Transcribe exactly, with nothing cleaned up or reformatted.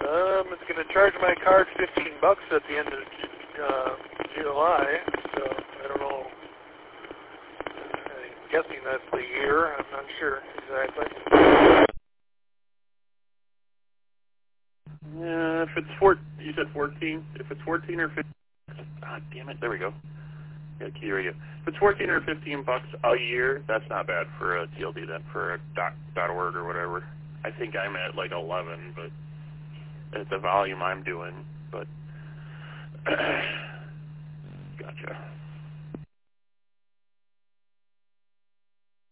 Um, it's going to charge my card fifteen bucks at the end of uh, July, so I don't know. I'm guessing that's the year. I'm not sure exactly. Yeah, if it's four, you said fourteen. If it's fourteen or fifteen, ah, damn it, there we go. Yeah, key radio. If it's fourteen or fifteen bucks a year, that's not bad for a T L D then, for a dot dot org or whatever. I think I'm at like eleven, but at the volume I'm doing. But gotcha.